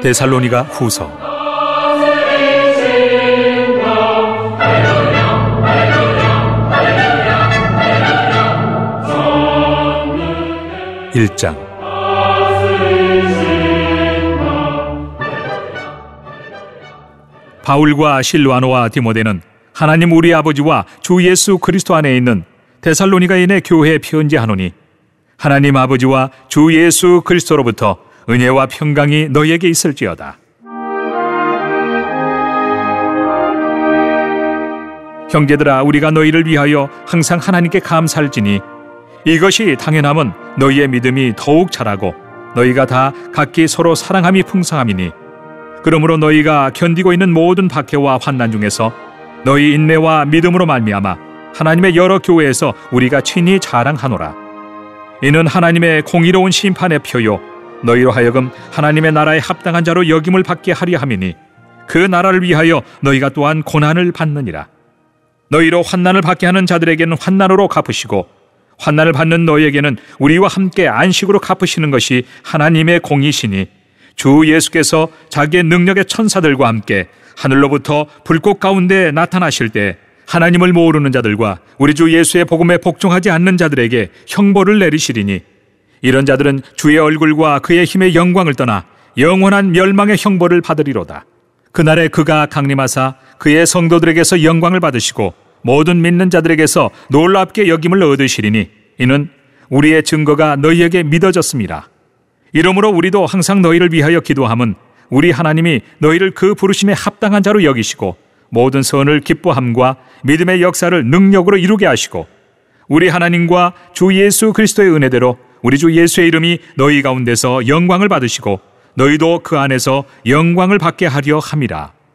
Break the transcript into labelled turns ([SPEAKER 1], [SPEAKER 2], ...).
[SPEAKER 1] 데살로니가 후서 1장. 바울과 실와노와 디모데는 하나님 우리 아버지와 주 예수 그리스도 안에 있는 데살로니가인의 교회에 편지하노니 하나님 아버지와 주 예수 그리스도로부터 은혜와 평강이 너희에게 있을지어다. 형제들아, 우리가 너희를 위하여 항상 하나님께 감사할지니 이것이 당연함은 너희의 믿음이 더욱 자라고 너희가 다 각기 서로 사랑함이 풍성함이니 그러므로 너희가 견디고 있는 모든 박해와 환난 중에서 너희 인내와 믿음으로 말미암아 하나님의 여러 교회에서 우리가 친히 자랑하노라. 이는 하나님의 공의로운 심판의 표요 너희로 하여금 하나님의 나라에 합당한 자로 여김을 받게 하려 함이니 그 나라를 위하여 너희가 또한 고난을 받느니라. 너희로 환난을 받게 하는 자들에게는 환난으로 갚으시고 환난을 받는 너희에게는 우리와 함께 안식으로 갚으시는 것이 하나님의 공이시니 주 예수께서 자기의 능력의 천사들과 함께 하늘로부터 불꽃 가운데 나타나실 때 하나님을 모르는 자들과 우리 주 예수의 복음에 복종하지 않는 자들에게 형벌을 내리시리니 이런 자들은 주의 얼굴과 그의 힘의 영광을 떠나 영원한 멸망의 형벌을 받으리로다. 그날에 그가 강림하사 그의 성도들에게서 영광을 받으시고 모든 믿는 자들에게서 놀랍게 여김을 얻으시리니 이는 우리의 증거가 너희에게 믿어졌습니다. 이러므로 우리도 항상 너희를 위하여 기도함은 우리 하나님이 너희를 그 부르심에 합당한 자로 여기시고 모든 선을 기뻐함과 믿음의 역사를 능력으로 이루게 하시고 우리 하나님과 주 예수 그리스도의 은혜대로 우리 주 예수의 이름이 너희 가운데서 영광을 받으시고 너희도 그 안에서 영광을 받게 하려 함이라.